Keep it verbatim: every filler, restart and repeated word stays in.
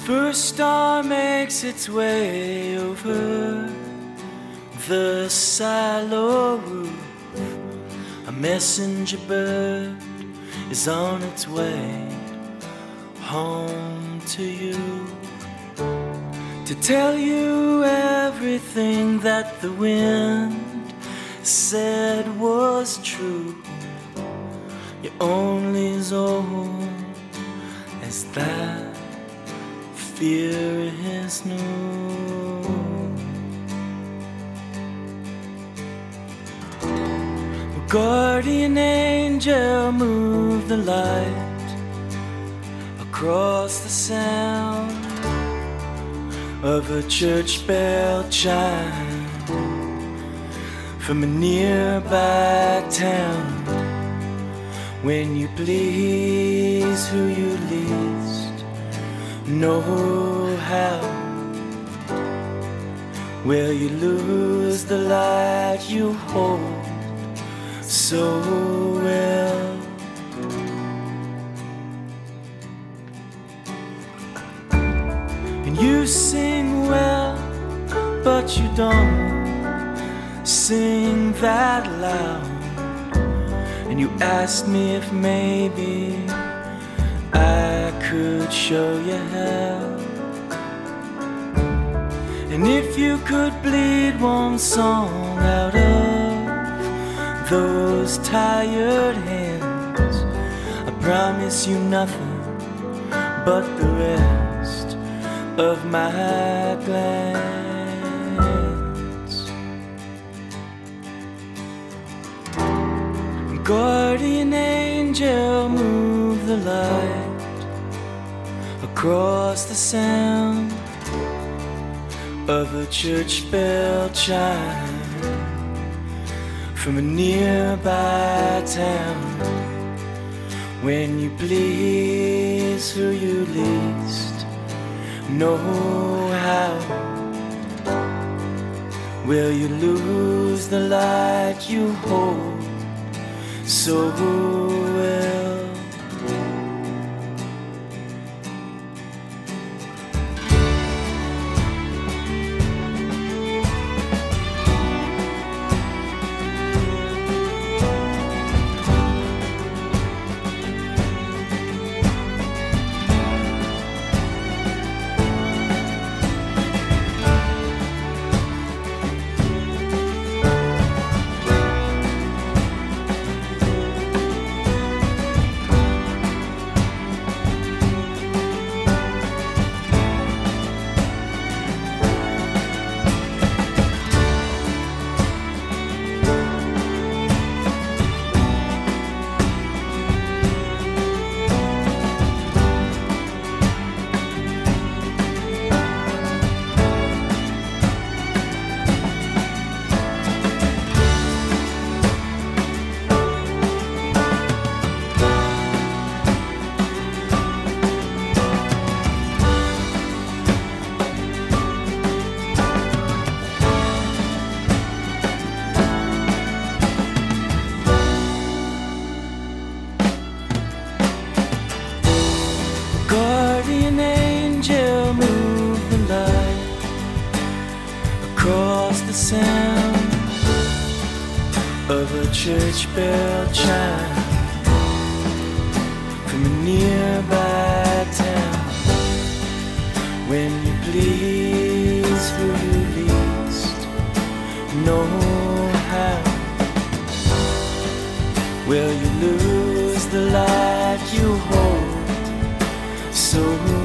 first star makes its way over the silo roof, a messenger bird is on its way home to you, to tell you everything that the wind said was true. You're only as old as that fear is new. Guardian angel, move the light across the sound of a church bell chime from a nearby town. When you please who you least know how, will you lose the light you hold so well? And you sing well, but you don't sing that loud. And you asked me if maybe I could show you how. And if you could bleed one song out of those tired hands, I promise you nothing but the rest of my glance. Guardian angel, move the light across the sound of a church bell chime from a nearby town. When you please who you least know how, will you lose the light you hold so well? Guardian angel, move the light across the sound of a church bell chime from a nearby town. When you please who you least know how, will you lose the light you hold so